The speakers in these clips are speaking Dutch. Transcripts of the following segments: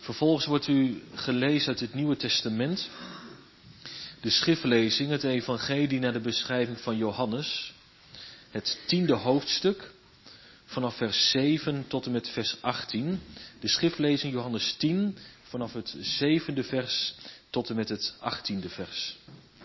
Vervolgens wordt u gelezen uit het Nieuwe Testament. De schriftlezing, het evangelie naar de beschrijving van Johannes. Het 10e hoofdstuk, vanaf vers 7 tot en met vers 18. De schriftlezing Johannes 10, vanaf het 7e vers tot en met het 18e vers.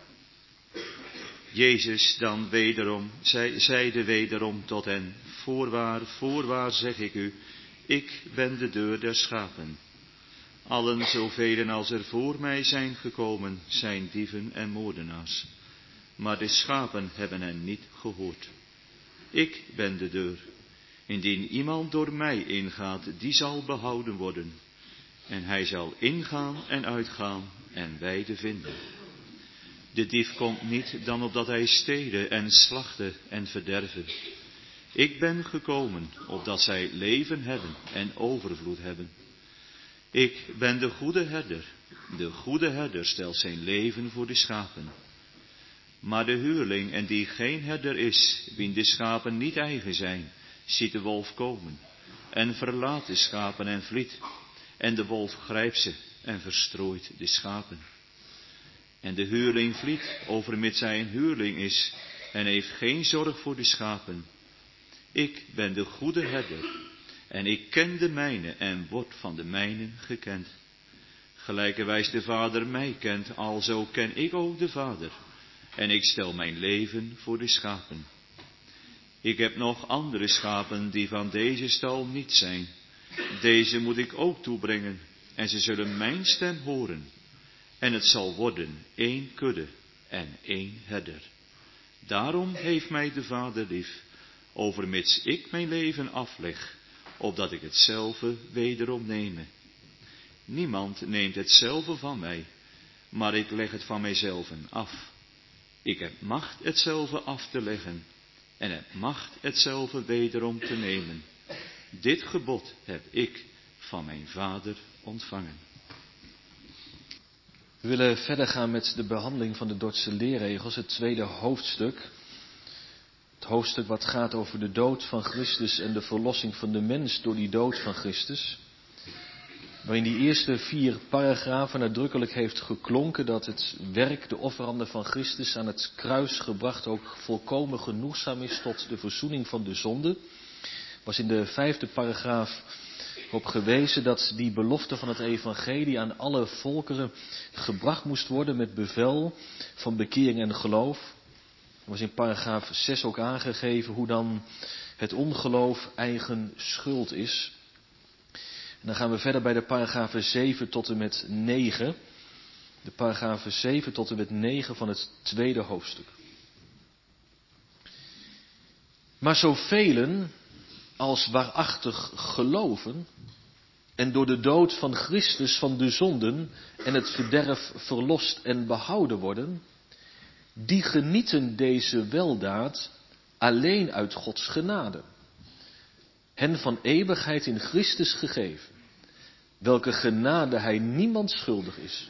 Jezus dan wederom, zeide wederom tot hen, voorwaar, voorwaar zeg ik u, ik ben de deur der schapen. Allen zoveel als er voor mij zijn gekomen, zijn dieven en moordenaars. Maar de schapen hebben hen niet gehoord. Ik ben de deur. Indien iemand door mij ingaat, die zal behouden worden. En hij zal ingaan en uitgaan en weide vinden. De dief komt niet dan opdat hij stelen en slachten en verderven. Ik ben gekomen opdat zij leven hebben en overvloed hebben. Ik ben de goede herder. De goede herder stelt zijn leven voor de schapen. Maar de huurling, en die geen herder is, wien de schapen niet eigen zijn, ziet de wolf komen en verlaat de schapen en vliet. En de wolf grijpt ze en verstrooit de schapen. En de huurling vliet, overmits hij een huurling is, en heeft geen zorg voor de schapen. Ik ben de goede herder, en ik ken de mijne en word van de mijnen gekend. Gelijkerwijs de Vader mij kent, alzo ken ik ook de Vader. En ik stel mijn leven voor de schapen. Ik heb nog andere schapen die van deze stal niet zijn. Deze moet ik ook toebrengen, en ze zullen mijn stem horen. En het zal worden 1 kudde en 1 herder. Daarom heeft mij de Vader lief, overmits ik mijn leven afleg, opdat ik hetzelfde wederom neme. Niemand neemt hetzelfde van mij, maar ik leg het van mijzelven af. Ik heb macht hetzelfde af te leggen, en heb macht hetzelfde wederom te nemen. Dit gebod heb ik van mijn Vader ontvangen. We willen verder gaan met de behandeling van de Dordtse leerregels, het 2e hoofdstuk. Het hoofdstuk wat gaat over de dood van Christus en de verlossing van de mens door die dood van Christus. Waarin die eerste 4 paragrafen nadrukkelijk heeft geklonken dat het werk, de offerande van Christus aan het kruis gebracht ook volkomen genoegzaam is tot de verzoening van de zonde. Was in de 5e paragraaf op gewezen dat die belofte van het evangelie aan alle volkeren gebracht moest worden met bevel van bekering en geloof. Er was in paragraaf 6 ook aangegeven hoe dan het ongeloof eigen schuld is. En dan gaan we verder bij de paragrafen 7 tot en met 9. De paragrafen 7 tot en met 9 van het 2e hoofdstuk. Maar zoveel als waarachtig geloven en door de dood van Christus van de zonden en het verderf verlost en behouden worden, die genieten deze weldaad alleen uit Gods genade. Hen van eeuwigheid in Christus gegeven, welke genade hij niemand schuldig is.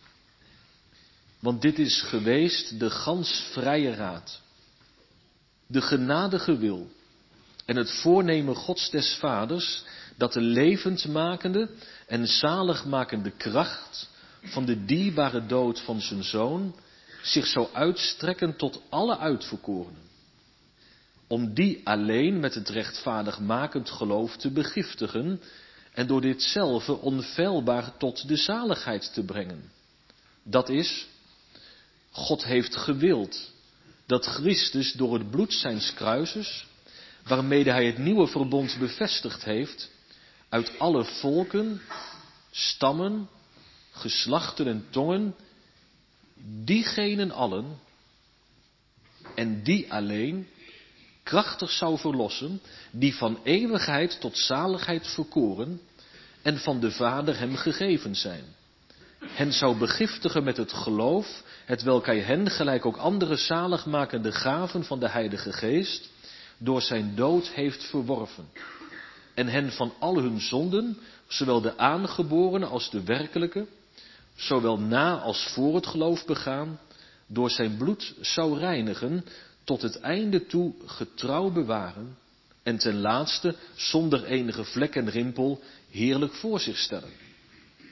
Want dit is geweest de gans vrije raad, de genadige wil en het voornemen Gods des Vaders, dat de levendmakende en zaligmakende kracht van de dierbare dood van zijn Zoon zich zou uitstrekken tot alle uitverkorenen. Om die alleen met het rechtvaardigmakend geloof te begiftigen en door ditzelfde onfeilbaar tot de zaligheid te brengen. Dat is, God heeft gewild dat Christus door het bloed zijns kruises, waarmede hij het nieuwe verbond bevestigd heeft, uit alle volken, stammen, geslachten en tongen, diegenen allen en die alleen krachtig zou verlossen, die van eeuwigheid tot zaligheid verkoren en van de Vader hem gegeven zijn. Hen zou begiftigen met het geloof, hetwelk hij hen, gelijk ook andere zaligmakende gaven van de Heilige Geest, door zijn dood heeft verworven. En hen van al hun zonden, zowel de aangeborene als de werkelijke, zowel na als voor het geloof begaan, door zijn bloed zou reinigen, tot het einde toe getrouw bewaren en ten laatste zonder enige vlek en rimpel heerlijk voor zich stellen.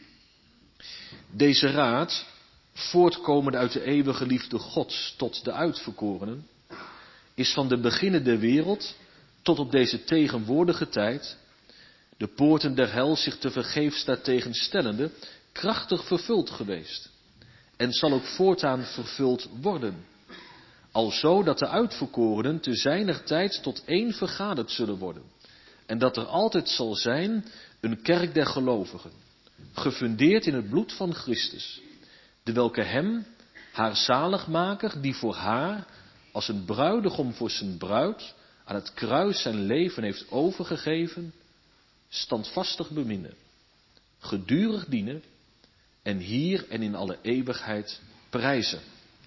Deze raad, voortkomend uit de eeuwige liefde Gods tot de uitverkorenen, is van de beginnen der wereld tot op deze tegenwoordige tijd, de poorten der hel zich te vergeefs daartegen stellende, krachtig vervuld geweest. En zal ook voortaan vervuld worden. Alzo dat de uitverkorenen te zijner tijd tot één vergaderd zullen worden. En dat er altijd zal zijn een kerk der gelovigen, gefundeerd in het bloed van Christus, de welke hem, haar zaligmaker, die voor haar, als een bruidegom voor zijn bruid, aan het kruis zijn leven heeft overgegeven, standvastig beminnen, gedurig dienen en hier en in alle eeuwigheid prijzen.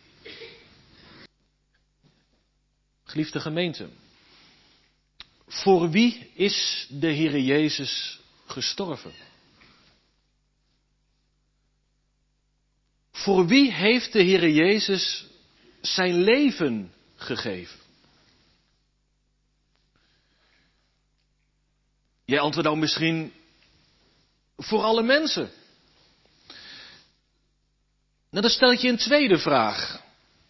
Geliefde gemeente, voor wie is de Heere Jezus gestorven? Voor wie heeft de Heere Jezus zijn leven gegeven? Jij antwoordt nou misschien voor alle mensen. Nou, dan stel ik je een tweede vraag.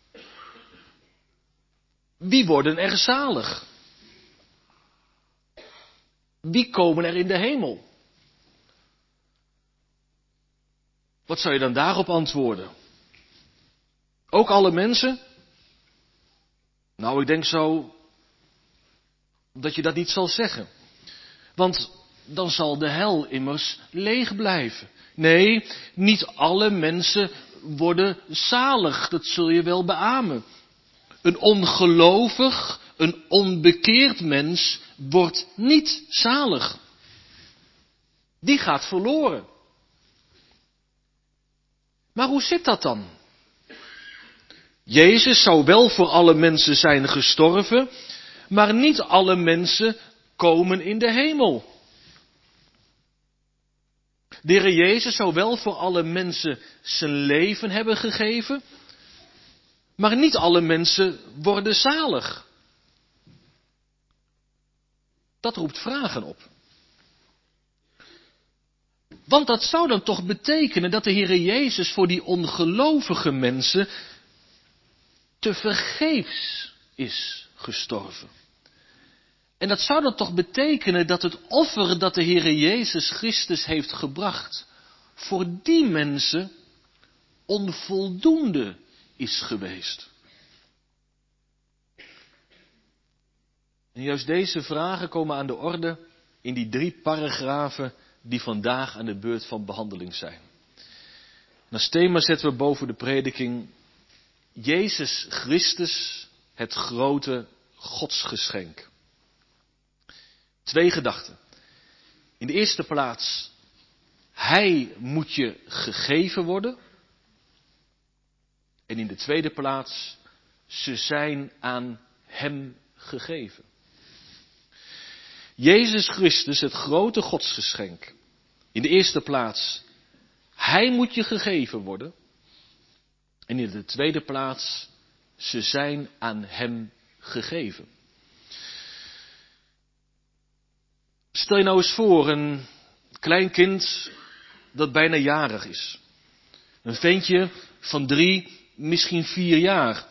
Wie worden er zalig? Wie komen er in de hemel? Wat zou je dan daarop antwoorden? Ook alle mensen? Nou, ik denk zo dat je dat niet zal zeggen. Want dan zal de hel immers leeg blijven. Nee, niet alle mensen worden zalig. Dat zul je wel beamen. Een ongelovig, een onbekeerd mens wordt niet zalig. Die gaat verloren. Maar hoe zit dat dan? Jezus zou wel voor alle mensen zijn gestorven, maar niet alle mensen komen in de hemel. De Heer Jezus zou wel voor alle mensen zijn leven hebben gegeven, maar niet alle mensen worden zalig. Dat roept vragen op. Want dat zou dan toch betekenen dat de Heere Jezus voor die ongelovige mensen tevergeefs is gestorven. En dat zou dan toch betekenen dat het offer dat de Heere Jezus Christus heeft gebracht voor die mensen onvoldoende is geweest. En juist deze vragen komen aan de orde in die 3 paragrafen die vandaag aan de beurt van behandeling zijn. En als thema zetten we boven de prediking Jezus Christus, het grote godsgeschenk. 2 gedachten. In de eerste plaats, Hij moet je gegeven worden. En in de tweede plaats, ze zijn aan Hem gegeven. Jezus Christus, het grote godsgeschenk. In de eerste plaats, Hij moet je gegeven worden. En in de tweede plaats, ze zijn aan Hem gegeven. Stel je nou eens voor, een klein kind dat bijna jarig is. Een ventje van 3, misschien 4 jaar.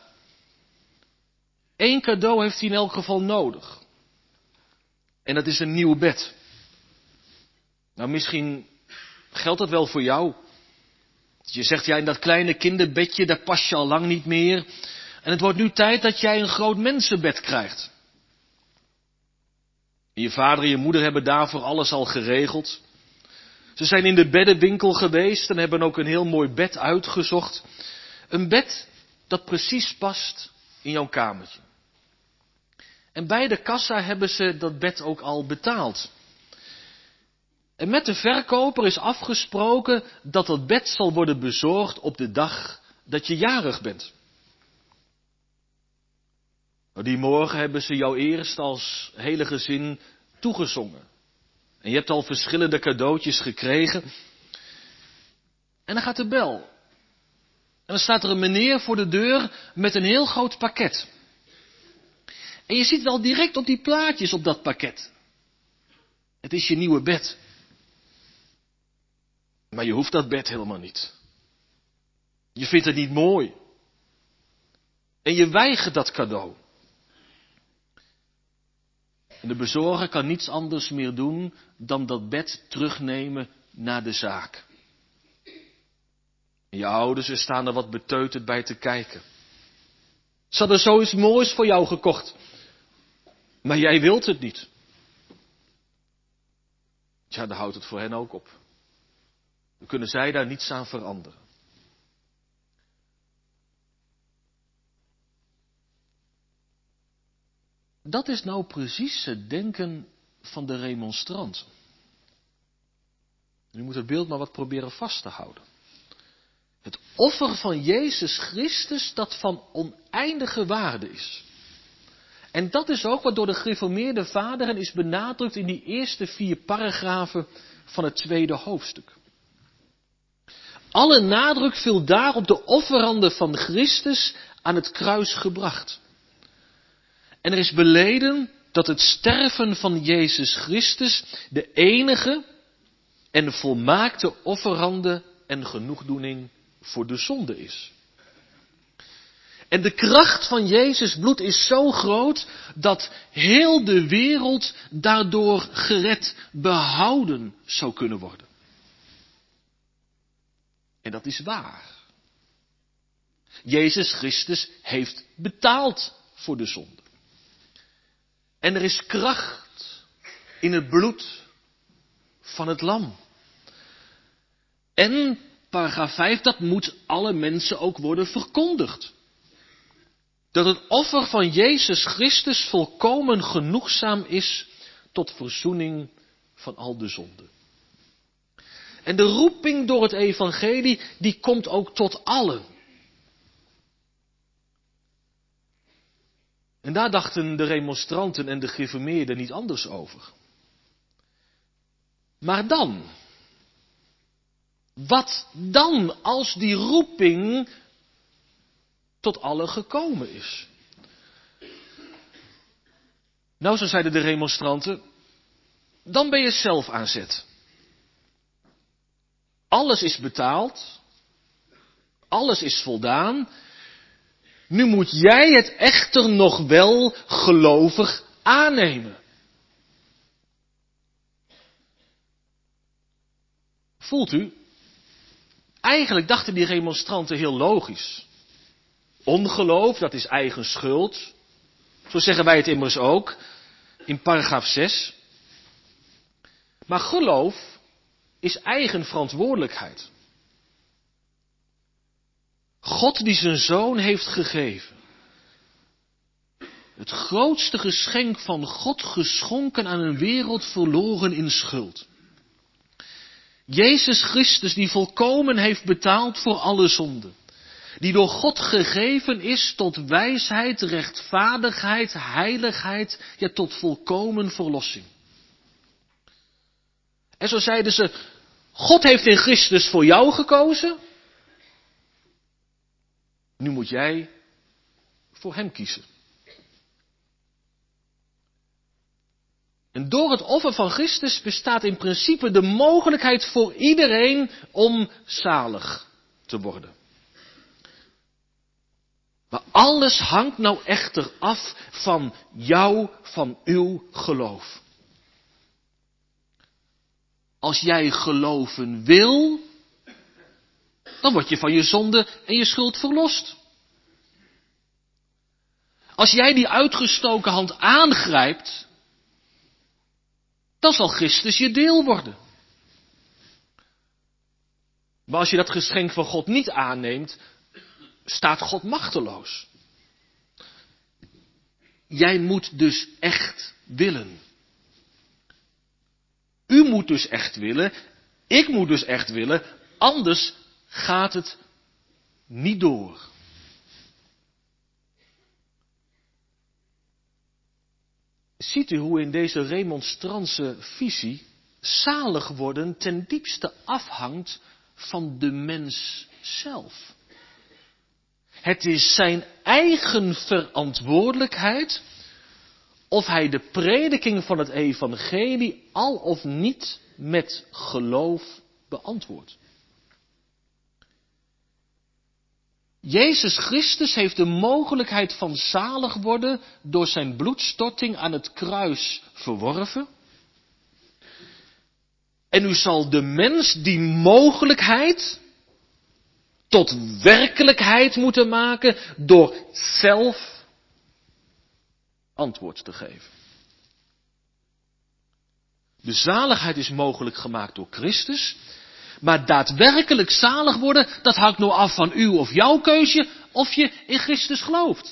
1 cadeau heeft hij in elk geval nodig. En dat is een nieuw bed. Nou, misschien geldt dat wel voor jou. Je zegt, ja, in dat kleine kinderbedje, daar pas je al lang niet meer. En het wordt nu tijd dat jij een groot mensenbed krijgt. En je vader en je moeder hebben daarvoor alles al geregeld. Ze zijn in de beddenwinkel geweest en hebben ook een heel mooi bed uitgezocht. Een bed dat precies past in jouw kamertje. En bij de kassa hebben ze dat bed ook al betaald. En met de verkoper is afgesproken dat dat bed zal worden bezorgd op de dag dat je jarig bent. Nou, die morgen hebben ze jou eerst als hele gezin toegezongen. En je hebt al verschillende cadeautjes gekregen. En dan gaat de bel. En dan staat er een meneer voor de deur met een heel groot pakket. En je ziet het al direct op die plaatjes op dat pakket. Het is je nieuwe bed. Maar je hoeft dat bed helemaal niet. Je vindt het niet mooi. En je weigert dat cadeau. En de bezorger kan niets anders meer doen dan dat bed terugnemen naar de zaak. En je ouders staan er wat beteuterd bij te kijken. Ze hadden zoiets moois voor jou gekocht. Maar jij wilt het niet. Ja, dan houdt het voor hen ook op. Dan kunnen zij daar niets aan veranderen. Dat is nou precies het denken van de remonstranten. Je moet het beeld maar wat proberen vast te houden. Het offer van Jezus Christus dat van oneindige waarde is. En dat is ook wat door de gereformeerde vaderen is benadrukt in die eerste 4 paragrafen van het 2e hoofdstuk. Alle nadruk viel daar op de offerande van Christus aan het kruis gebracht. En er is beleden dat het sterven van Jezus Christus de enige en volmaakte offerande en genoegdoening voor de zonde is. En de kracht van Jezus bloed is zo groot dat heel de wereld daardoor gered, behouden zou kunnen worden. En dat is waar. Jezus Christus heeft betaald voor de zonde. En er is kracht in het bloed van het lam. En paragraaf 5, dat moet alle mensen ook worden verkondigd. Dat het offer van Jezus Christus volkomen genoegzaam is tot verzoening van al de zonden. En de roeping door het evangelie, die komt ook tot allen. En daar dachten de remonstranten en de gereformeerden niet anders over. Maar dan? Wat dan als die roeping tot allen gekomen is? Nou, zo zeiden de remonstranten, dan ben je zelf aan zet. Alles is betaald, alles is voldaan. Nu moet jij het echter nog wel gelovig aannemen. Voelt u? Eigenlijk dachten die remonstranten heel logisch. Ongeloof, dat is eigen schuld. Zo zeggen wij het immers ook in paragraaf 6. Maar geloof is eigen verantwoordelijkheid. God die zijn zoon heeft gegeven. Het grootste geschenk van God geschonken aan een wereld verloren in schuld. Jezus Christus die volkomen heeft betaald voor alle zonden. Die door God gegeven is tot wijsheid, rechtvaardigheid, heiligheid, ja tot volkomen verlossing. En zo zeiden ze, God heeft in Christus voor jou gekozen. Nu moet jij voor hem kiezen. En door het offer van Christus bestaat in principe de mogelijkheid voor iedereen om zalig te worden. Maar alles hangt nou echter af van jou, van uw geloof. Als jij geloven wil, dan word je van je zonde en je schuld verlost. Als jij die uitgestoken hand aangrijpt, dan zal Christus je deel worden. Maar als je dat geschenk van God niet aanneemt, staat God machteloos. Jij moet dus echt willen. U moet dus echt willen. Ik moet dus echt willen. Anders gaat het niet door. Ziet u hoe in deze remonstrantse visie zalig worden ten diepste afhangt van de mens zelf. Het is zijn eigen verantwoordelijkheid of hij de prediking van het evangelie al of niet met geloof beantwoordt. Jezus Christus heeft de mogelijkheid van zalig worden door zijn bloedstorting aan het kruis verworven. En u zal de mens die mogelijkheid tot werkelijkheid moeten maken door zelf antwoord te geven. De zaligheid is mogelijk gemaakt door Christus, maar daadwerkelijk zalig worden, dat hangt nou af van uw of jouw keuze, of je in Christus gelooft.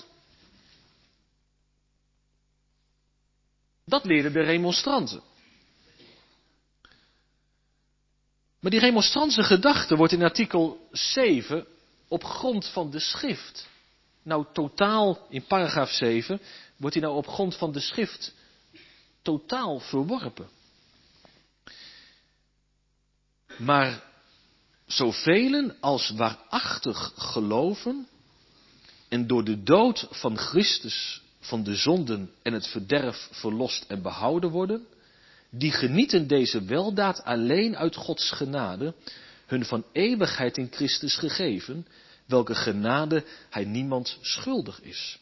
Dat leerden de remonstranten. Maar die remonstrantse gedachte wordt in artikel 7 op grond van de schrift. Nou totaal, in paragraaf 7, wordt die nou op grond van de schrift totaal verworpen. Maar zoveel als waarachtig geloven en door de dood van Christus van de zonden en het verderf verlost en behouden worden, die genieten deze weldaad alleen uit Gods genade, hun van eeuwigheid in Christus gegeven, welke genade hij niemand schuldig is.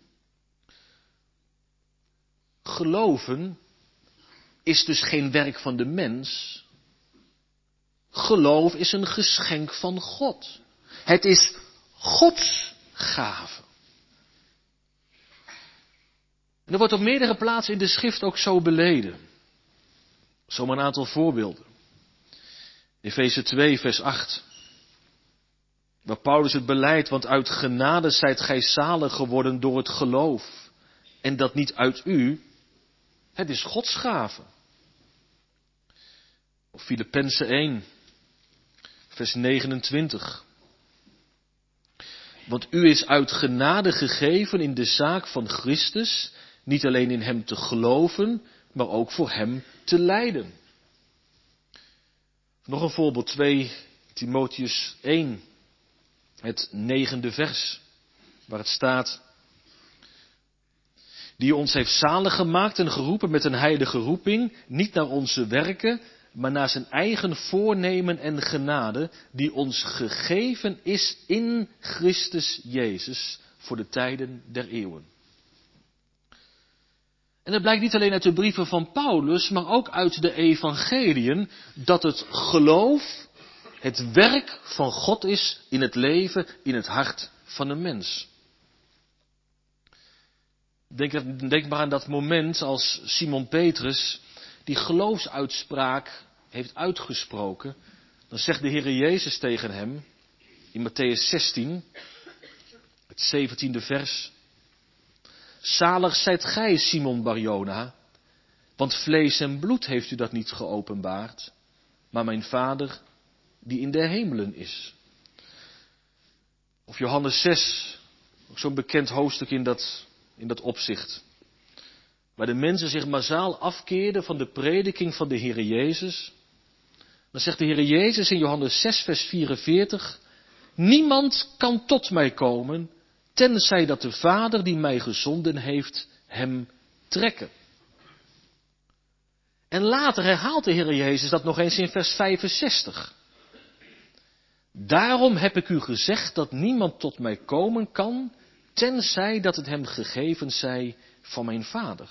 Geloven is dus geen werk van de mens. Geloof is een geschenk van God. Het is Gods gave. En er wordt op meerdere plaatsen in de schrift ook zo beleden. Zomaar een aantal voorbeelden. Efeze 2 vers 8. Waar Paulus het beleidt, want uit genade zijt gij zalig geworden door het geloof. En dat niet uit u, het is Gods gave. Of Filippenzen 1 vers 29. Want u is uit genade gegeven in de zaak van Christus, niet alleen in hem te geloven, maar ook voor hem te lijden. Nog een voorbeeld, 2 Timotheus 1, het 9e vers, waar het staat: die ons heeft zalig gemaakt en geroepen met een heilige roeping, niet naar onze werken, maar naar zijn eigen voornemen en genade, die ons gegeven is in Christus Jezus voor de tijden der eeuwen. En het blijkt niet alleen uit de brieven van Paulus, maar ook uit de evangeliën, dat het geloof het werk van God is in het leven, in het hart van een mens. Denk maar aan dat moment als Simon Petrus die geloofsuitspraak heeft uitgesproken. Dan zegt de Heere Jezus tegen hem in Mattheüs 16, het 17e vers: zalig zijt gij, Simon Barjona, want vlees en bloed heeft u dat niet geopenbaard, maar mijn Vader die in de hemelen is. Of Johannes 6, ook zo'n bekend hoofdstuk in dat opzicht. Waar de mensen zich massaal afkeerden van de prediking van de Heere Jezus. Dan zegt de Heere Jezus in Johannes 6 vers 44, niemand kan tot mij komen, tenzij dat de Vader die mij gezonden heeft, hem trekken. En later herhaalt de Heere Jezus dat nog eens in vers 65. Daarom heb ik u gezegd dat niemand tot mij komen kan, tenzij dat het hem gegeven zij van mijn Vader.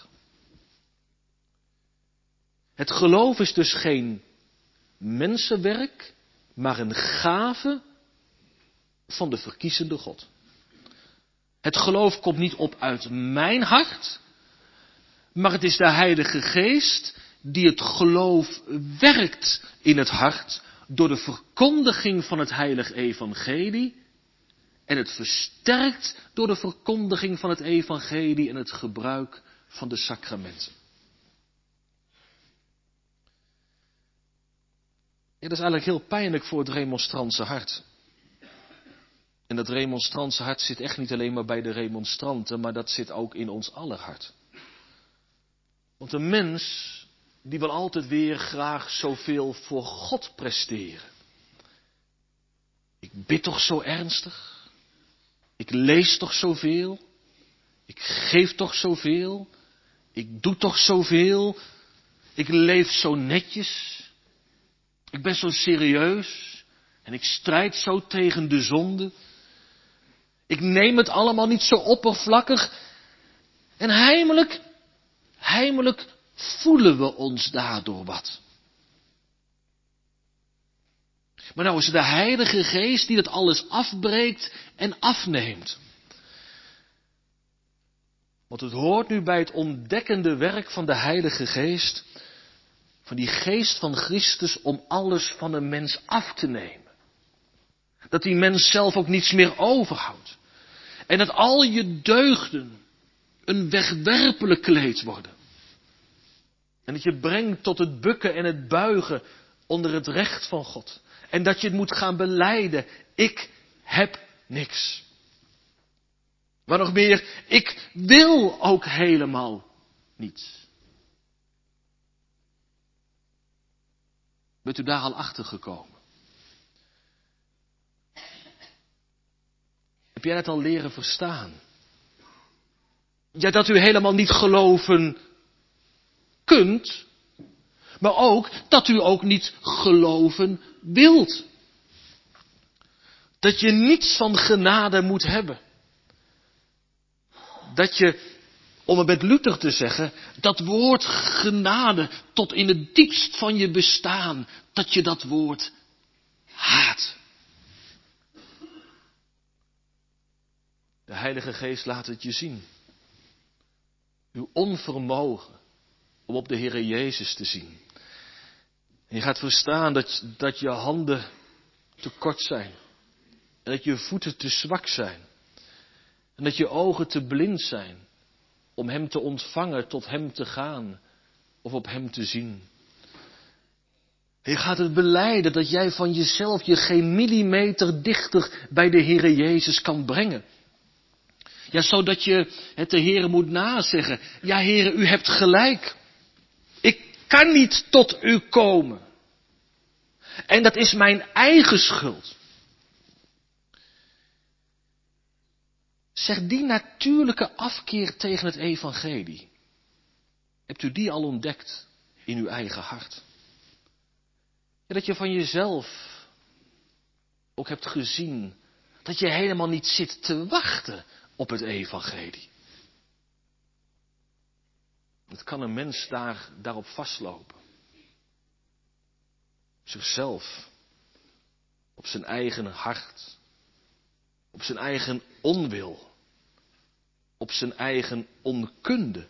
Het geloof is dus geen mensenwerk, maar een gave van de verkiezende God. Het geloof komt niet op uit mijn hart, maar het is de Heilige Geest die het geloof werkt in het hart door de verkondiging van het heilig evangelie en het versterkt door de verkondiging van het evangelie en het gebruik van de sacramenten. Ja, dat is eigenlijk heel pijnlijk voor het remonstrantse hart. En dat remonstrantse hart zit echt niet alleen maar bij de remonstranten, maar dat zit ook in ons aller hart. Want een mens, die wil altijd weer graag zoveel voor God presteren. Ik bid toch zo ernstig? Ik lees toch zoveel? Ik geef toch zoveel? Ik doe toch zoveel? Ik leef zo netjes? Ik ben zo serieus? En ik strijd zo tegen de zonde? Ik neem het allemaal niet zo oppervlakkig. En heimelijk voelen we ons daardoor wat. Maar nou is het de Heilige Geest die dat alles afbreekt en afneemt. Want het hoort nu bij het ontdekkende werk van de Heilige Geest, van die Geest van Christus, om alles van een mens af te nemen. Dat die mens zelf ook niets meer overhoudt. En dat al je deugden een wegwerpelijk kleed worden. En dat je brengt tot het bukken en het buigen onder het recht van God. En dat je het moet gaan belijden. Ik heb niks. Maar nog meer, ik wil ook helemaal niets. Bent u daar al achter gekomen? Heb jij het al leren verstaan? Ja, dat u helemaal niet geloven kunt, maar ook dat u ook niet geloven wilt. Dat je niets van genade moet hebben. Dat je, om het met Luther te zeggen, dat woord genade tot in het diepst van je bestaan, dat je dat woord haat. De Heilige Geest laat het je zien. Uw onvermogen om op de Heere Jezus te zien. En je gaat verstaan dat je handen te kort zijn. En dat je voeten te zwak zijn. En dat je ogen te blind zijn om Hem te ontvangen, tot Hem te gaan of op Hem te zien. En je gaat het belijden dat jij van jezelf je geen millimeter dichter bij de Heere Jezus kan brengen. Ja, zodat je het de Heere moet nazeggen. Ja, Heere, u hebt gelijk. Ik kan niet tot u komen. En dat is mijn eigen schuld. Zeg, die natuurlijke afkeer tegen het evangelie. Hebt u die al ontdekt in uw eigen hart? Ja, dat je van jezelf ook hebt gezien dat je helemaal niet zit te wachten op het evangelie. Het kan een mens daarop vastlopen. Op zichzelf. Op zijn eigen hart. Op zijn eigen onwil. Op zijn eigen onkunde.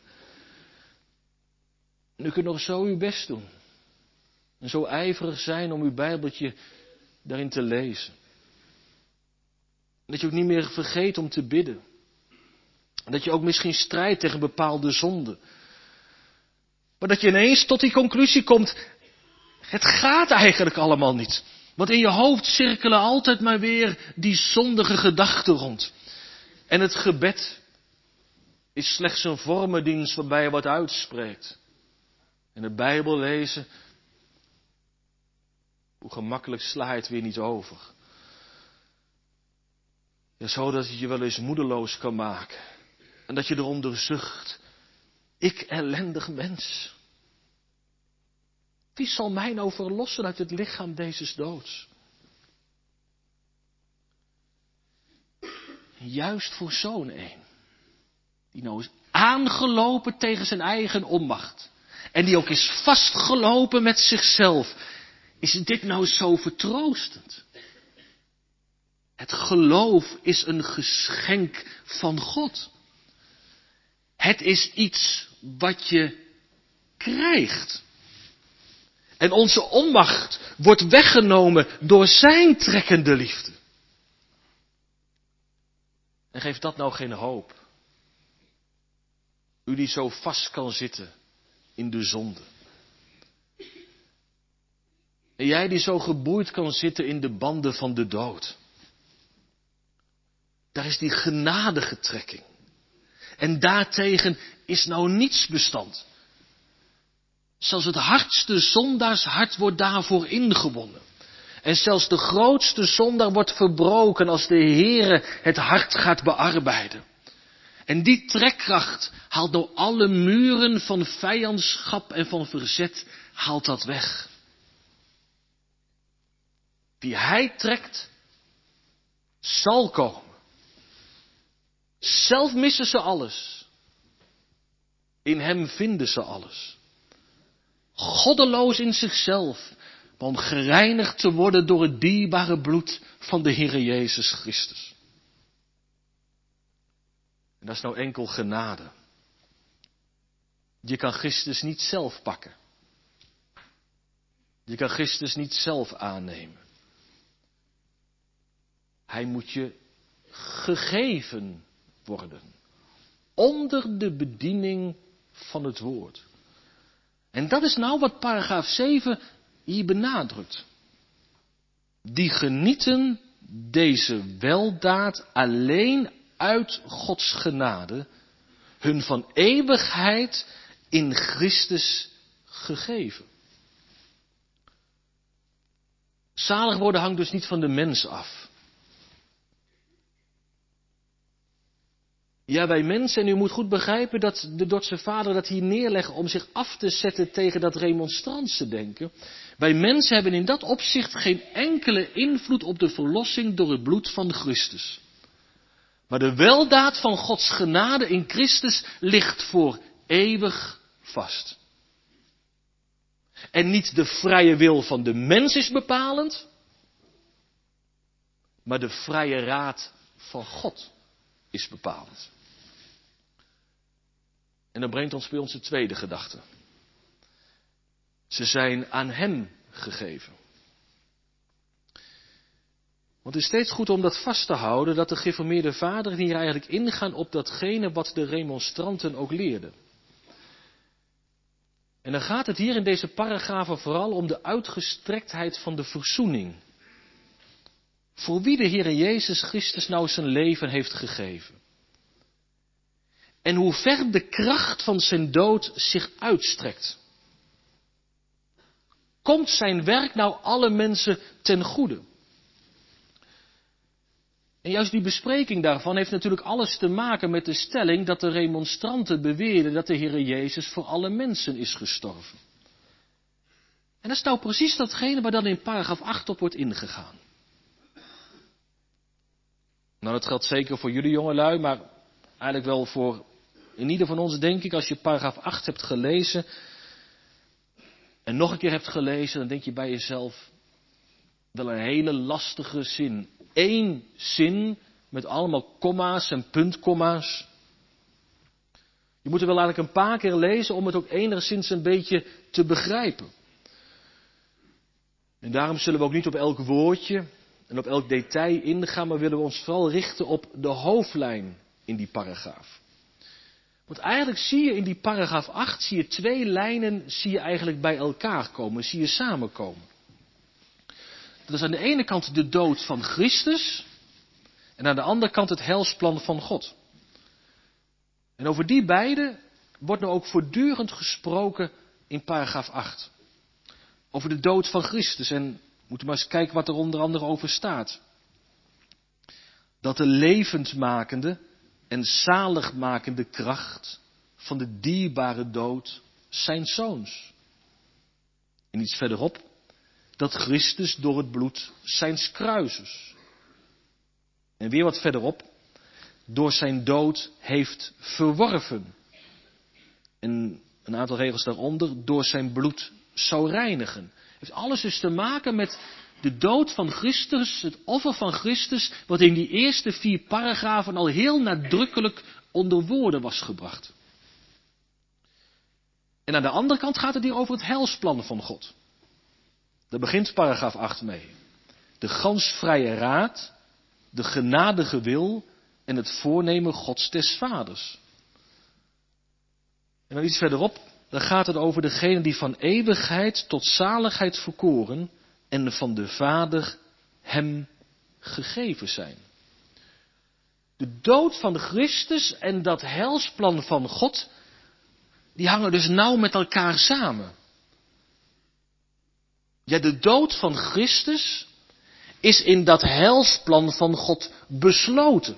En u kunt nog zo uw best doen. En zo ijverig zijn om uw Bijbeltje daarin te lezen. En dat je ook niet meer vergeet om te bidden. En dat je ook misschien strijdt tegen bepaalde zonden. Maar dat je ineens tot die conclusie komt. Het gaat eigenlijk allemaal niet. Want in je hoofd cirkelen altijd maar weer die zondige gedachten rond. En het gebed is slechts een vormendienst waarbij je wat uitspreekt. En de Bijbel lezen, hoe gemakkelijk sla je het weer niet over. Ja, zodat het je wel eens moedeloos kan maken. En dat je eronder zucht. Ik ellendig mens. Wie zal mij nou verlossen uit het lichaam deze doods? En juist voor zo'n een. Die nou is aangelopen tegen zijn eigen onmacht. En die ook is vastgelopen met zichzelf. Is dit nou zo vertroostend? Het geloof is een geschenk van God. Het is iets wat je krijgt. En onze onmacht wordt weggenomen door zijn trekkende liefde. En geeft dat nou geen hoop? U die zo vast kan zitten in de zonde. En jij die zo geboeid kan zitten in de banden van de dood. Daar is die genadegetrekking. En daartegen is nou niets bestand. Zelfs het hardste zondaarshart wordt daarvoor ingewonnen. En zelfs de grootste zondaar wordt verbroken als de Heere het hart gaat bearbeiden. En die trekkracht haalt nou alle muren van vijandschap en van verzet, haalt dat weg. Wie hij trekt, zal komen. Zelf missen ze alles. In hem vinden ze alles. Goddeloos in zichzelf, maar om gereinigd te worden door het dierbare bloed van de Heere Jezus Christus. En dat is nou enkel genade. Je kan Christus niet zelf pakken. Je kan Christus niet zelf aannemen. Hij moet je gegeven worden. Onder de bediening van het woord. En dat is nou wat paragraaf 7 hier benadrukt. Die genieten deze weldaad alleen uit Gods genade, hun van eeuwigheid in Christus gegeven. Zalig worden hangt dus niet van de mens af. Ja, wij mensen, en u moet goed begrijpen dat de Dordtse vader dat hier neerleggen om zich af te zetten tegen dat remonstrantse denken. Wij mensen hebben in dat opzicht geen enkele invloed op de verlossing door het bloed van Christus. Maar de weldaad van Gods genade in Christus ligt voor eeuwig vast. En niet de vrije wil van de mens is bepalend, maar de vrije raad van God is bepalend. En dat brengt ons bij onze tweede gedachte. Ze zijn aan hem gegeven. Want het is steeds goed om dat vast te houden, dat de gereformeerde vaderen hier eigenlijk ingaan op datgene wat de remonstranten ook leerden. En dan gaat het hier in deze paragrafen vooral om de uitgestrektheid van de verzoening. Voor wie de Heere Jezus Christus nou zijn leven heeft gegeven. En hoe ver de kracht van zijn dood zich uitstrekt. Komt zijn werk nou alle mensen ten goede? En juist die bespreking daarvan heeft natuurlijk alles te maken met de stelling dat de remonstranten beweerden dat de Heere Jezus voor alle mensen is gestorven. En dat is nou precies datgene waar dan in paragraaf 8 op wordt ingegaan. Nou, dat geldt zeker voor jullie jongelui, maar eigenlijk wel voor in ieder van ons, denk ik, als je paragraaf 8 hebt gelezen en nog een keer hebt gelezen, dan denk je bij jezelf, wel een hele lastige zin. 1 zin met allemaal komma's en puntkomma's. Je moet er wel eigenlijk een paar keer lezen om het ook enigszins een beetje te begrijpen. En daarom zullen we ook niet op elk woordje en op elk detail ingaan, maar willen we ons vooral richten op de hoofdlijn in die paragraaf. Want eigenlijk zie je in die paragraaf 8, zie je 2 lijnen, zie je eigenlijk bij elkaar komen, zie je samenkomen. Dat is aan de ene kant de dood van Christus en aan de andere kant het heilsplan van God. En over die beide wordt nou ook voortdurend gesproken in paragraaf 8. Over de dood van Christus en moeten we maar eens kijken wat er onder andere over staat. Dat de levendmakende en zaligmakende kracht van de dierbare dood zijn zoons. En iets verderop, dat Christus door het bloed zijns kruises. En weer wat verderop, door zijn dood heeft verworven. En een aantal regels daaronder, door zijn bloed zou reinigen. Heeft alles dus te maken met de dood van Christus, het offer van Christus, wat in die eerste 4 paragrafen al heel nadrukkelijk onder woorden was gebracht. En aan de andere kant gaat het hier over het heilsplan van God. Daar begint paragraaf 8 mee. De gansvrije raad, de genadige wil en het voornemen Gods des Vaders. En dan iets verderop, dan gaat het over degene die van eeuwigheid tot zaligheid verkoren en van de Vader hem gegeven zijn. De dood van Christus en dat heilsplan van God, die hangen dus nauw met elkaar samen. Ja, de dood van Christus is in dat heilsplan van God besloten.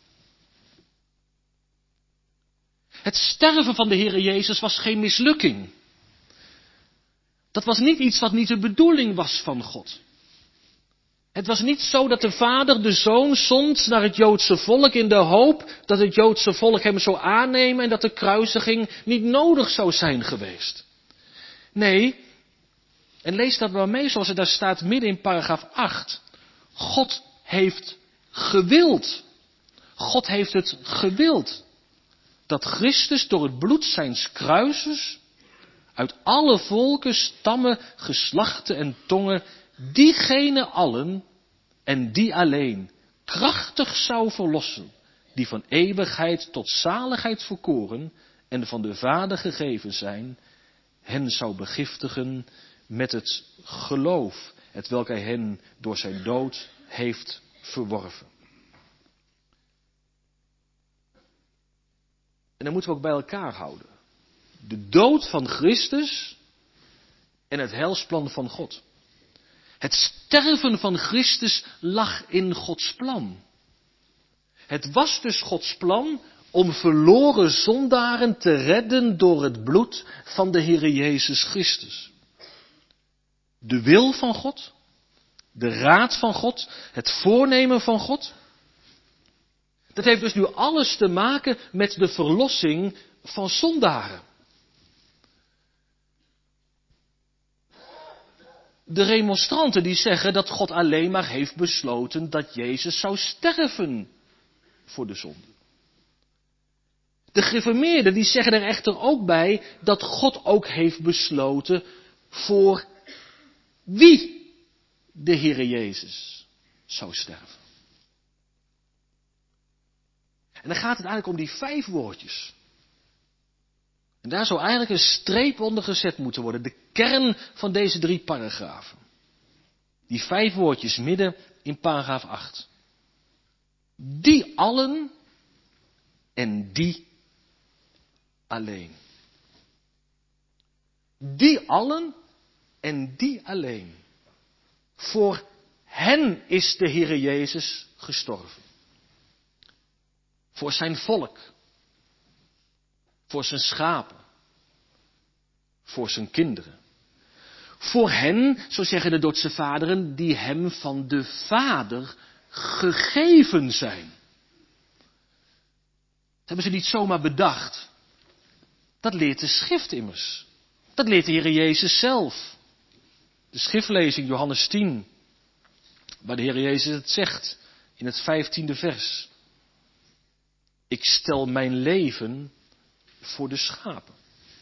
Het sterven van de Heere Jezus was geen mislukking. Dat was niet iets wat niet de bedoeling was van God. Het was niet zo dat de Vader de Zoon zond naar het Joodse volk in de hoop dat het Joodse volk hem zou aannemen en dat de kruisiging niet nodig zou zijn geweest. Nee, en lees dat maar mee zoals het daar staat midden in paragraaf 8. God heeft gewild. God heeft het gewild. Dat Christus door het bloed zijns kruises uit alle volken, stammen, geslachten en tongen diegene allen en die alleen krachtig zou verlossen, die van eeuwigheid tot zaligheid verkoren en van de Vader gegeven zijn, hen zou begiftigen met het geloof, hetwelk hij hen door zijn dood heeft verworven. En dan moeten we ook bij elkaar houden. De dood van Christus en het heilsplan van God. Het sterven van Christus lag in Gods plan. Het was dus Gods plan om verloren zondaren te redden door het bloed van de Heere Jezus Christus. De wil van God, de raad van God, het voornemen van God. Dat heeft dus nu alles te maken met de verlossing van zondaren. De remonstranten die zeggen dat God alleen maar heeft besloten dat Jezus zou sterven voor de zonde. De gereformeerden die zeggen er echter ook bij dat God ook heeft besloten voor wie de Heere Jezus zou sterven. En dan gaat het eigenlijk om die 5 woordjes. En daar zou eigenlijk een streep onder gezet moeten worden. De kern van deze 3 paragrafen. Die 5 woordjes midden in paragraaf 8. Die allen en die alleen. Die allen en die alleen. Voor hen is de Heere Jezus gestorven. Voor zijn volk. Voor zijn schapen. Voor zijn kinderen. Voor hen, zo zeggen de Dordtse vaderen, die hem van de Vader gegeven zijn. Dat hebben ze niet zomaar bedacht. Dat leert de schrift immers. Dat leert de Heere Jezus zelf. De schriftlezing Johannes 10, waar de Heere Jezus het zegt in het 15e vers. Ik stel mijn leven voor de schapen.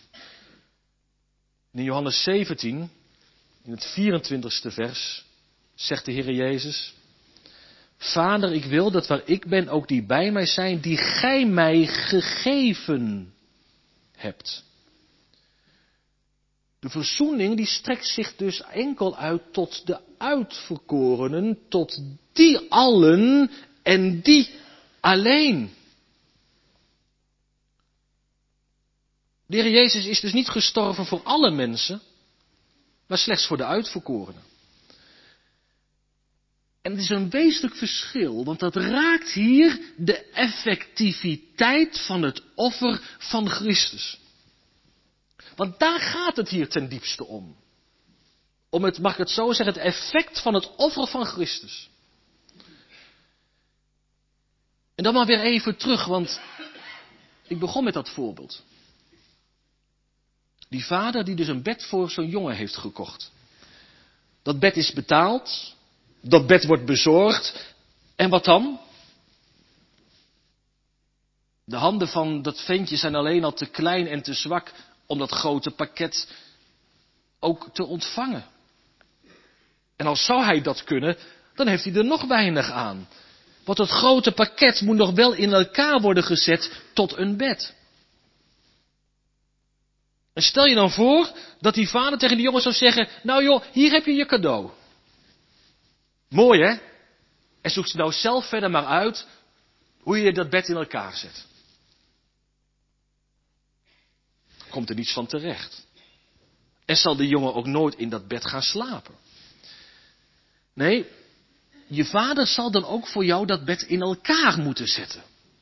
In Johannes 17, in het 24e vers, zegt de Heere Jezus: Vader, ik wil dat waar ik ben ook die bij mij zijn, die gij mij gegeven hebt. De verzoening die strekt zich dus enkel uit tot de uitverkorenen, tot die allen en die alleen. De Heer Jezus is dus niet gestorven voor alle mensen, maar slechts voor de uitverkorenen. En het is een wezenlijk verschil, want dat raakt hier de effectiviteit van het offer van Christus. Want daar gaat het hier ten diepste om. Om het, mag ik het zo zeggen, het effect van het offer van Christus. En dan maar weer even terug, want ik begon met dat voorbeeld. Die vader die dus een bed voor zo'n jongen heeft gekocht. Dat bed is betaald. Dat bed wordt bezorgd. En wat dan? De handen van dat ventje zijn alleen al te klein en te zwak om dat grote pakket ook te ontvangen. En als zou hij dat kunnen, dan heeft hij er nog weinig aan. Want het grote pakket moet nog wel in elkaar worden gezet tot een bed. En stel je dan voor dat die vader tegen die jongen zou zeggen: nou joh, hier heb je je cadeau. Mooi hè? En zoek nou zelf verder maar uit hoe je dat bed in elkaar zet. Komt er niets van terecht. En zal de jongen ook nooit in dat bed gaan slapen. Nee, je vader zal dan ook voor jou dat bed in elkaar moeten zetten.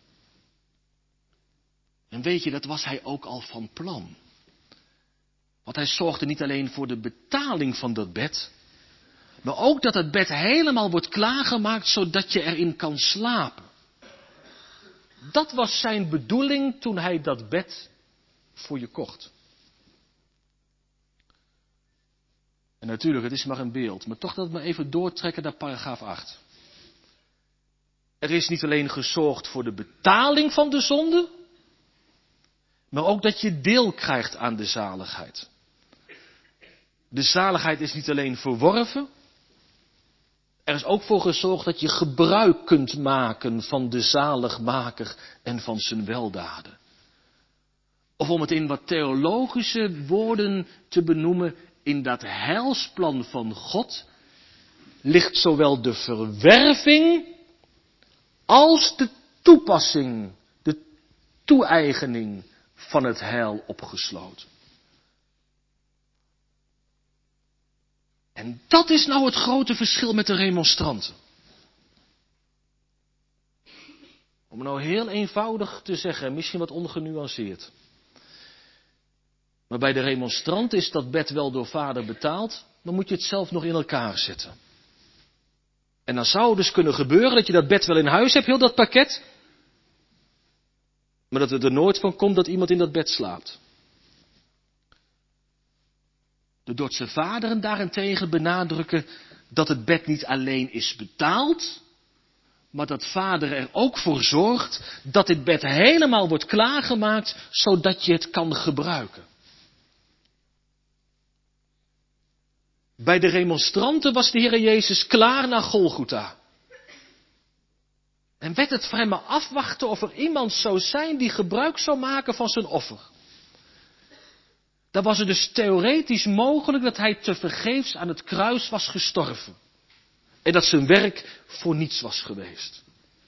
En weet je, dat was hij ook al van plan. Want hij zorgde niet alleen voor de betaling van dat bed, Maar ook dat het bed helemaal wordt klaargemaakt zodat je erin kan slapen. Dat was zijn bedoeling toen hij dat bed voor je kocht. En natuurlijk, het is maar een beeld, maar toch dat we maar even doortrekken naar paragraaf 8. Er is niet alleen gezorgd voor de betaling van de zonde, maar ook dat je deel krijgt aan de zaligheid. De zaligheid is niet alleen verworven, er is ook voor gezorgd dat je gebruik kunt maken van de zaligmaker en van zijn weldaden. Of om het in wat theologische woorden te benoemen, in dat heilsplan van God ligt zowel de verwerving als de toepassing, de toe-eigening van het heil opgesloten. En dat is nou het grote verschil met de remonstranten. Om nou heel eenvoudig te zeggen, misschien wat ongenuanceerd. Maar bij de remonstrant is dat bed wel door vader betaald, maar moet je het zelf nog in elkaar zetten. En dan zou het dus kunnen gebeuren dat je dat bed wel in huis hebt, heel dat pakket. Maar dat het er nooit van komt dat iemand in dat bed slaapt. De Dordtse vaderen daarentegen benadrukken dat het bed niet alleen is betaald, maar dat vader er ook voor zorgt dat dit bed helemaal wordt klaargemaakt, zodat je het kan gebruiken. Bij de remonstranten was de Heer Jezus klaar naar Golgotha. En werd het voor hem maar afwachten of er iemand zou zijn die gebruik zou maken van zijn offer. Dan was het dus theoretisch mogelijk dat hij tevergeefs aan het kruis was gestorven. En dat zijn werk voor niets was geweest.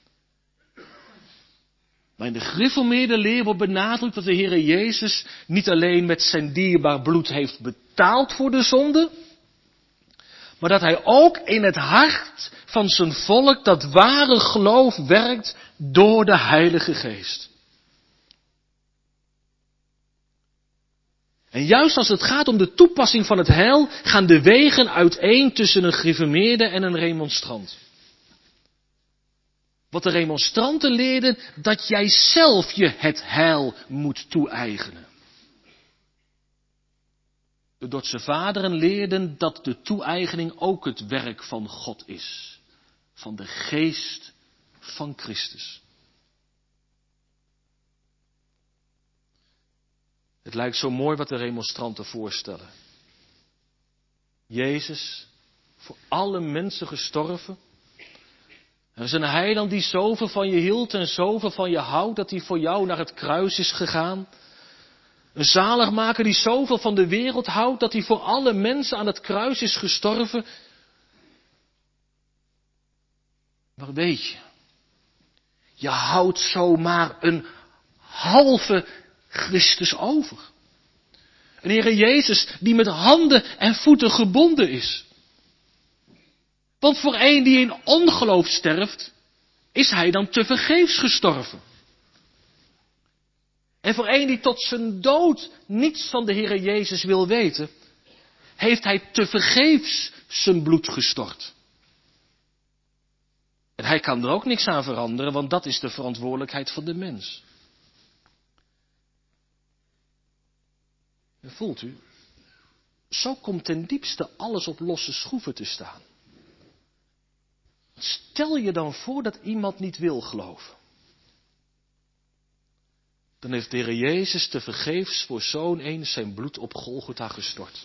Maar in de gereformeerde leer wordt benadrukt dat de Heer Jezus niet alleen met zijn dierbaar bloed heeft betaald voor de zonde, maar dat hij ook in het hart van zijn volk dat ware geloof werkt door de Heilige Geest. En juist als het gaat om de toepassing van het heil, gaan de wegen uiteen tussen een gereformeerde en een remonstrant. Wat de remonstranten leerden, dat jij zelf je het heil moet toe-eigenen. De Dordtse vaderen leerden dat de toe-eigening ook het werk van God is. Van de geest van Christus. Het lijkt zo mooi wat de remonstranten voorstellen. Jezus, voor alle mensen gestorven. Er is een heiland die zoveel van je hield en zoveel van je houdt, dat hij voor jou naar het kruis is gegaan. Een zaligmaker die zoveel van de wereld houdt, dat hij voor alle mensen aan het kruis is gestorven. Maar weet je houdt zomaar een halve Christus over. Een Heere Jezus die met handen en voeten gebonden is. Want voor een die in ongeloof sterft, is hij dan tevergeefs gestorven. En voor een die tot zijn dood niets van de Heere Jezus wil weten, heeft hij tevergeefs zijn bloed gestort. En hij kan er ook niks aan veranderen, want dat is de verantwoordelijkheid van de mens. En voelt u, zo komt ten diepste alles op losse schroeven te staan. Stel je dan voor dat iemand niet wil geloven. Dan heeft de Heer Jezus tevergeefs voor zo'n een zijn bloed op Golgotha gestort.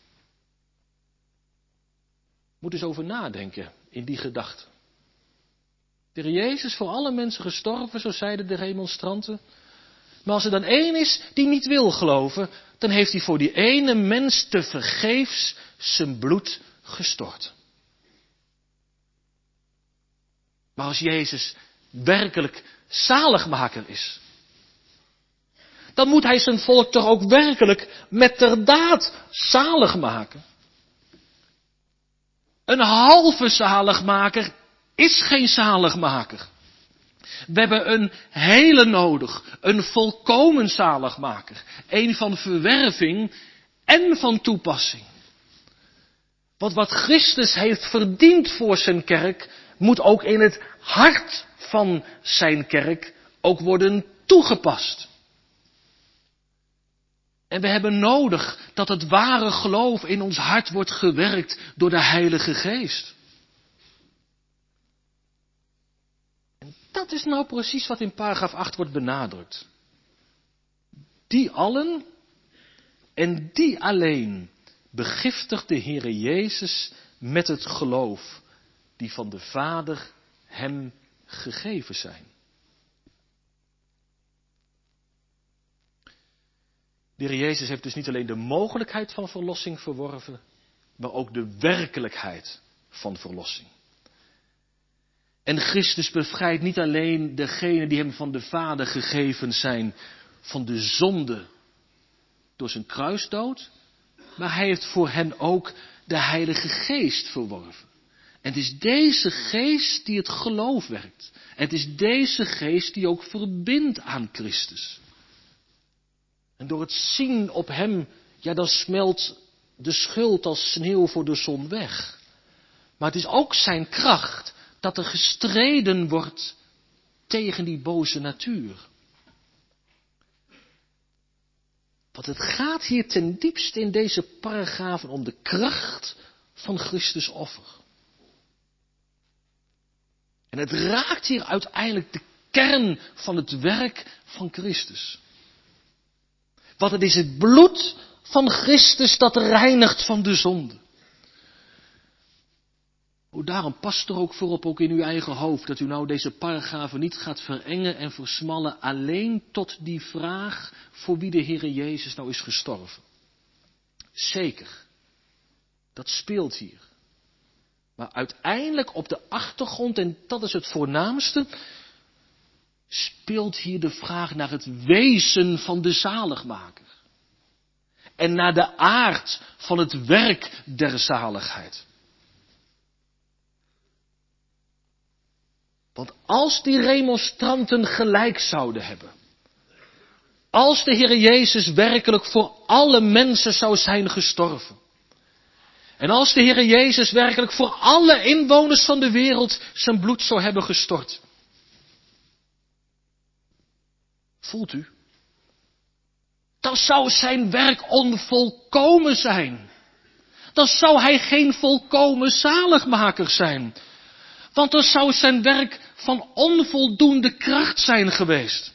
Moet eens over nadenken in die gedachte. De Heer Jezus voor alle mensen gestorven, zo zeiden de remonstranten. Maar als er dan één is die niet wil geloven, dan heeft hij voor die ene mens tevergeefs zijn bloed gestort. Maar als Jezus werkelijk zaligmaker is, dan moet hij zijn volk toch ook werkelijk met ter daad zalig maken. Een halve zaligmaker is geen zaligmaker. We hebben een hele nodig, een volkomen zaligmaker. Een van verwerving en van toepassing. Want wat Christus heeft verdiend voor zijn kerk, moet ook in het hart van zijn kerk ook worden toegepast. En we hebben nodig dat het ware geloof in ons hart wordt gewerkt door de Heilige Geest. En dat is nou precies wat in paragraaf 8 wordt benadrukt. Die allen en die alleen begiftigt de Heere Jezus met het geloof die van de Vader hem gegeven zijn. De Heer Jezus heeft dus niet alleen de mogelijkheid van verlossing verworven, maar ook de werkelijkheid van verlossing. En Christus bevrijdt niet alleen degenen die hem van de Vader gegeven zijn van de zonde door zijn kruisdood, maar hij heeft voor hen ook de Heilige Geest verworven. En het is deze geest die het geloof werkt. En het is deze geest die ook verbindt aan Christus. En door het zien op hem, ja, dan smelt de schuld als sneeuw voor de zon weg. Maar het is ook zijn kracht dat er gestreden wordt tegen die boze natuur. Want het gaat hier ten diepste in deze paragrafen om de kracht van Christus offer. En het raakt hier uiteindelijk de kern van het werk van Christus. Want het is het bloed van Christus dat reinigt van de zonde. Daarom past er ook voorop, ook in uw eigen hoofd, dat u nou deze paragrafen niet gaat verengen en versmallen alleen tot die vraag voor wie de Heere Jezus nou is gestorven. Zeker, dat speelt hier. Maar uiteindelijk op de achtergrond, en dat is het voornaamste, speelt hier de vraag naar het wezen van de zaligmaker. En naar de aard van het werk der zaligheid. Want als die remonstranten gelijk zouden hebben, als de Heer Jezus werkelijk voor alle mensen zou zijn gestorven, en als de Heer Jezus werkelijk voor alle inwoners van de wereld zijn bloed zou hebben gestort, voelt u? Dan zou zijn werk onvolkomen zijn. Dan zou hij geen volkomen zaligmaker zijn. Want dan zou zijn werk van onvoldoende kracht zijn geweest.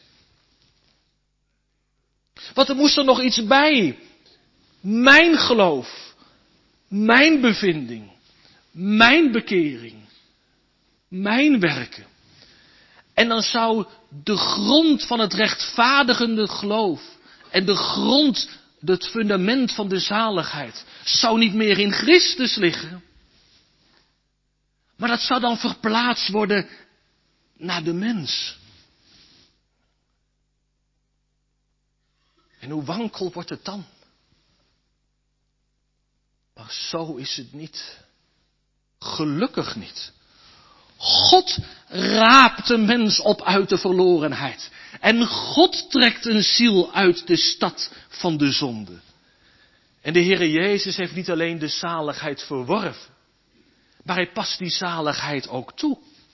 Want er moest er nog iets bij. Mijn geloof, mijn bevinding, mijn bekering, mijn werken. En dan zou de grond van het rechtvaardigende geloof en de grond, het fundament van de zaligheid, zou niet meer in Christus liggen. Maar dat zou dan verplaatst worden naar de mens. En hoe wankel wordt het dan? Maar zo is het niet. Gelukkig niet. God raapt de mens op uit de verlorenheid. En God trekt een ziel uit de stad van de zonde. En de Heere Jezus heeft niet alleen de zaligheid verworven, maar hij past die zaligheid ook toe.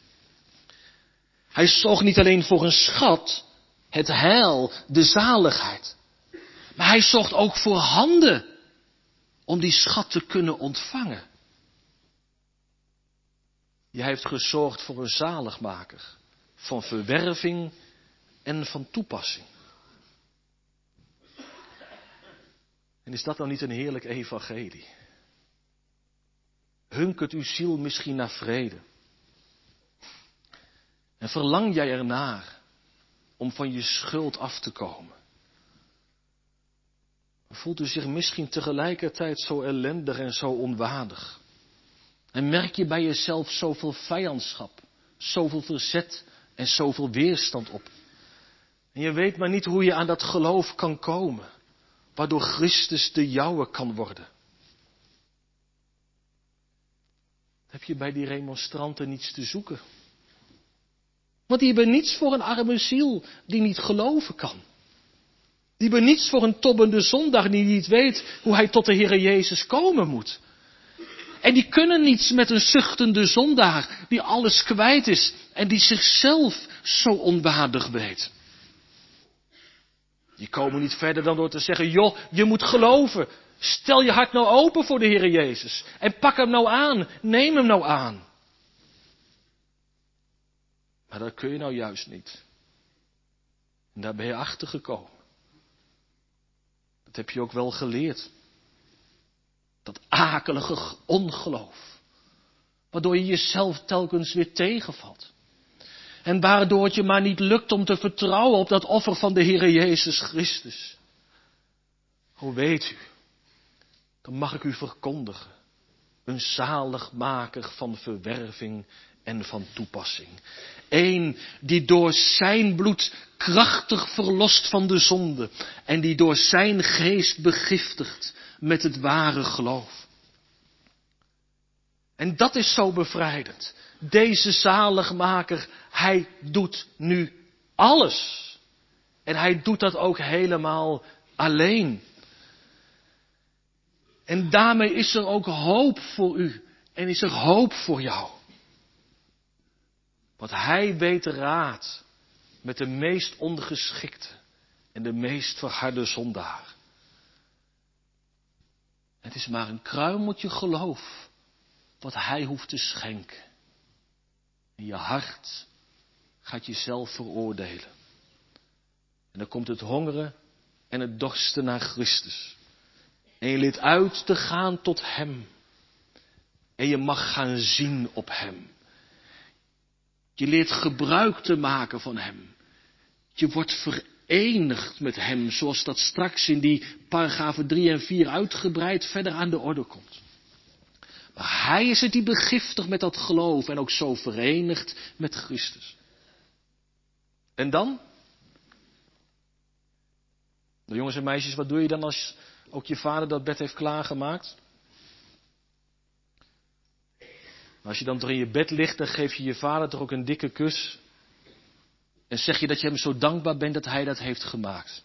Hij zorgt niet alleen voor een schat, het heil, de zaligheid. Maar hij zorgt ook voor handen om die schat te kunnen ontvangen. Jij heeft gezorgd voor een zaligmaker van verwerving en van toepassing. En is dat nou niet een heerlijk evangelie? Hunkert uw ziel misschien naar vrede? En verlang jij ernaar om van je schuld af te komen? Voelt u zich misschien tegelijkertijd zo ellendig en zo onwaardig? En merk je bij jezelf zoveel vijandschap, zoveel verzet en zoveel weerstand op? En je weet maar niet hoe je aan dat geloof kan komen, waardoor Christus de jouwe kan worden. Heb je bij die remonstranten niets te zoeken? Want die hebben niets voor een arme ziel die niet geloven kan. Die hebben niets voor een tobbende zondaar die niet weet hoe hij tot de Heere Jezus komen moet. En die kunnen niets met een zuchtende zondaar die alles kwijt is en die zichzelf zo onwaardig weet. Die komen niet verder dan door te zeggen, joh, je moet geloven. Stel je hart nou open voor de Heere Jezus. En pak hem nou aan. Neem hem nou aan. Maar dat kun je nou juist niet. En daar ben je achter gekomen. Dat heb je ook wel geleerd. Dat akelige ongeloof. Waardoor je jezelf telkens weer tegenvalt. En waardoor het je maar niet lukt om te vertrouwen op dat offer van de Heere Jezus Christus. Hoe weet u? Dan mag ik u verkondigen. Een zaligmaker van verwerving en van toepassing. Eén die door zijn bloed krachtig verlost van de zonde. En die door zijn geest begiftigt met het ware geloof. En dat is zo bevrijdend. Deze zaligmaker, hij doet nu alles. En hij doet dat ook helemaal alleen. En daarmee is er ook hoop voor u. En is er hoop voor jou. Want hij weet raad met de meest ongeschikte en de meest verharde zondaar. Het is maar een kruimeltje geloof wat hij hoeft te schenken. En je hart gaat jezelf veroordelen. En dan komt het hongeren en het dorsten naar Christus. En je leert uit te gaan tot hem. En je mag gaan zien op hem. Je leert gebruik te maken van hem. Je wordt verenigd met hem, zoals dat straks in die paragrafen 3 en 4 uitgebreid verder aan de orde komt. Maar hij is het die begiftigt met dat geloof en ook zo verenigd met Christus. En dan? Nou jongens en meisjes, wat doe je dan als ook je vader dat bed heeft klaargemaakt? Als je dan toch in je bed ligt, dan geef je je vader toch ook een dikke kus. En zeg je dat je hem zo dankbaar bent dat hij dat heeft gemaakt.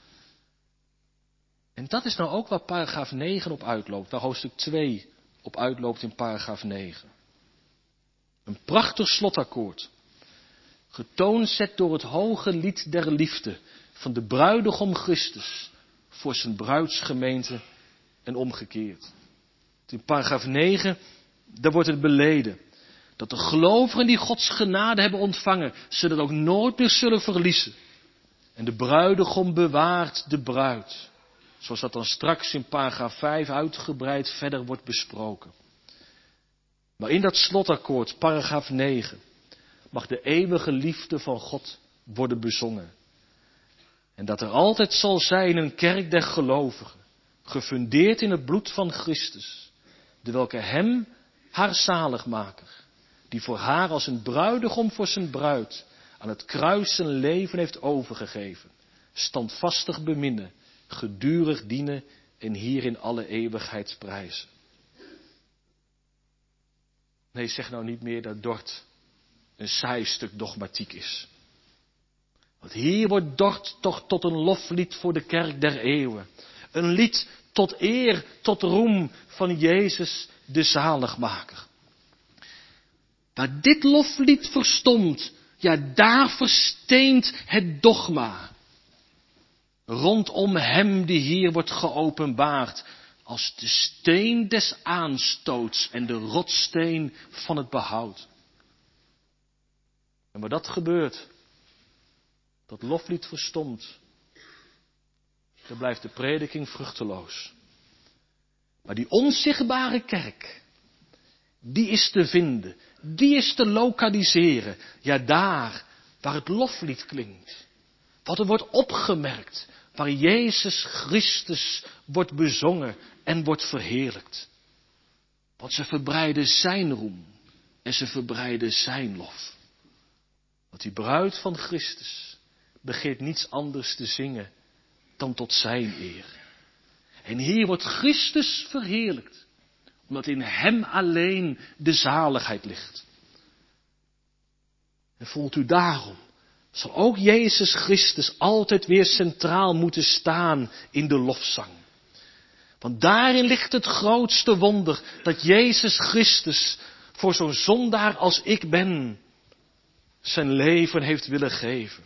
En dat is nou ook waar paragraaf 9 op uitloopt, waar hoofdstuk 2 op uitloopt in paragraaf 9. Een prachtig slotakkoord. Getoonzet door het hoge lied der liefde van de bruidegom Christus voor zijn bruidsgemeente en omgekeerd. In paragraaf 9, daar wordt het beleden dat de gelovigen die Gods genade hebben ontvangen, ze dat ook nooit meer zullen verliezen. En de bruidegom bewaart de bruid. Zoals dat dan straks in paragraaf 5 uitgebreid verder wordt besproken. Maar in dat slotakkoord, paragraaf 9, mag de eeuwige liefde van God worden bezongen. En dat er altijd zal zijn een kerk der gelovigen, gefundeerd in het bloed van Christus, de welke hem, haar zaligmaker, die voor haar als een bruidegom voor zijn bruid aan het kruis zijn leven heeft overgegeven, standvastig beminnen, gedurig dienen en hier in alle eeuwigheid prijzen. Nee, zeg nou niet meer dat Dort een saai stuk dogmatiek is. Want hier wordt Dort toch tot een loflied voor de kerk der eeuwen. Een lied tot eer, tot roem van Jezus de zaligmaker. Waar dit loflied verstomt, ja daar versteent het dogma. Rondom hem die hier wordt geopenbaard als de steen des aanstoots en de rotssteen van het behoud. En waar dat gebeurt, dat loflied verstomt, dan blijft de prediking vruchteloos. Maar die onzichtbare kerk, die is te vinden, die is te lokaliseren. Ja, daar waar het loflied klinkt, wat er wordt opgemerkt, waar Jezus Christus wordt bezongen en wordt verheerlijkt. Want ze verbreiden zijn roem en ze verbreiden zijn lof. Want die bruid van Christus begeert niets anders te zingen dan tot zijn eer. En hier wordt Christus verheerlijkt, omdat in hem alleen de zaligheid ligt. En voelt u daarom, zal ook Jezus Christus altijd weer centraal moeten staan in de lofzang. Want daarin ligt het grootste wonder, dat Jezus Christus voor zo'n zondaar als ik ben, zijn leven heeft willen geven.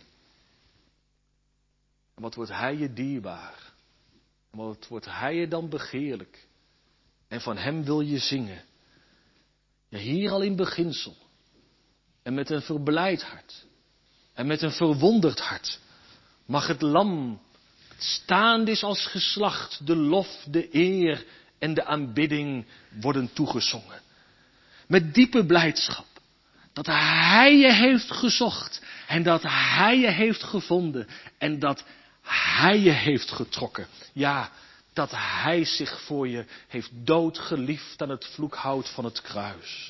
En wat wordt hij je dierbaar? En wat wordt hij je dan begeerlijk? En van hem wil je zingen. Ja, hier al in beginsel. En met een verblijd hart. En met een verwonderd hart. Mag het lam, het staand is als geslacht, de lof, de eer en de aanbidding worden toegezongen. Met diepe blijdschap. Dat hij je heeft gezocht. En dat hij je heeft gevonden. En dat hij je heeft getrokken. Ja, dat hij zich voor je heeft doodgeliefd aan het vloekhout van het kruis.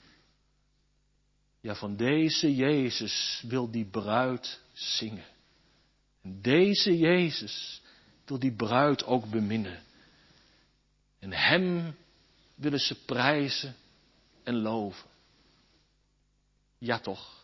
Ja, van deze Jezus wil die bruid zingen. En deze Jezus wil die bruid ook beminnen. En hem willen ze prijzen en loven. Ja toch.